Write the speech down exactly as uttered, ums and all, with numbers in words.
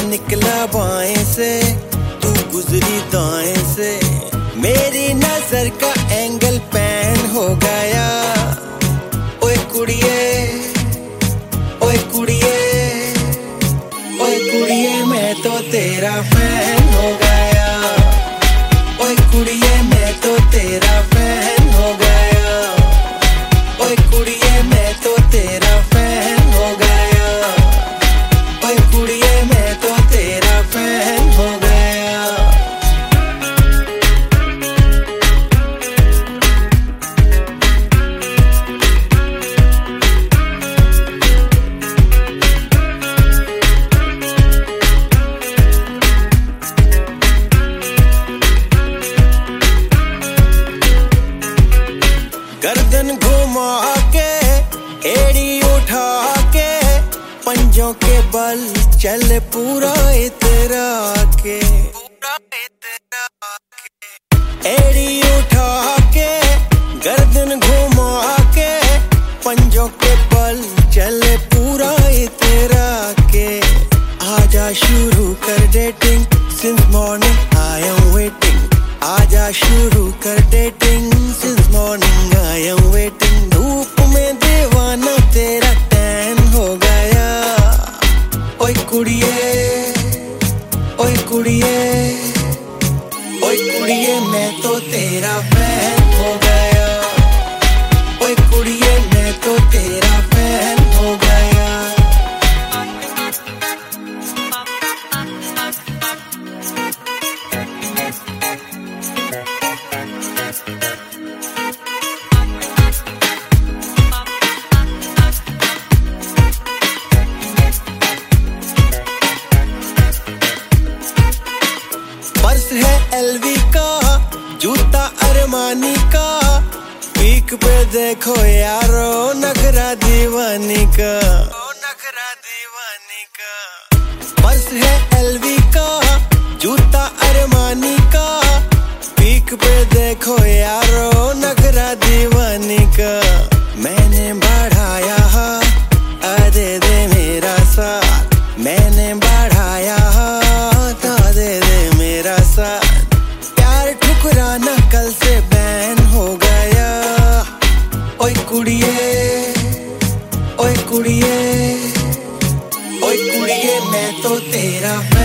निकला बाएं से, तू गुजरी दाएं से, मेरी नजर का एंगल पैन हो गया। ओए कुड़िए, ओए कुड़िए, ओए कुड़िए मैं तो तेरा फैन हो गया। ओए कुड़िए मैं तो तेरा फैन हो गया। ओए कुड़िए मैं तो तेरा फैन हो गया। ओए कुड़िए मैं तो तेरा फैन हो गया। गर्दन घुमा के, एड़ी उठा के, पंजों के बल चल पूरा इतरा के, एड़ी उठा के, गर्दन घुमा के, पंजों के बल चल पूरा इतरा के। आजा शुरू कर dating, since morning I am waiting. आजा शुरू कर dating, since morning I am waiting. धूप में दीवाना तेरा टैन हो गया। ओए कुड़िए, ओए कुड़िए, ओए कुड़िए मैं तो तेरा फैन हो गया। ओए कुड़िए मैं तो तेरा फैन हो गया। पर्स है एलवी का, जूता अरमानी का, पीक पे देखो यारो नखरा दीवानी का। नखरा दीवानी का। पर्स है एलवी का, जूता अरमानी का, पीक पे देखो यारो नखरा दीवानी का। मैंने बढ़ाया अरे दे मेरा साथ, मैंने बढ़ाया दे दे मेरा साथ। प्यार ठुकराना कल से बैन हो गया। ओए कुड़िए, ओए कुड़िए, ओए कुड़िए मैं तो तेरा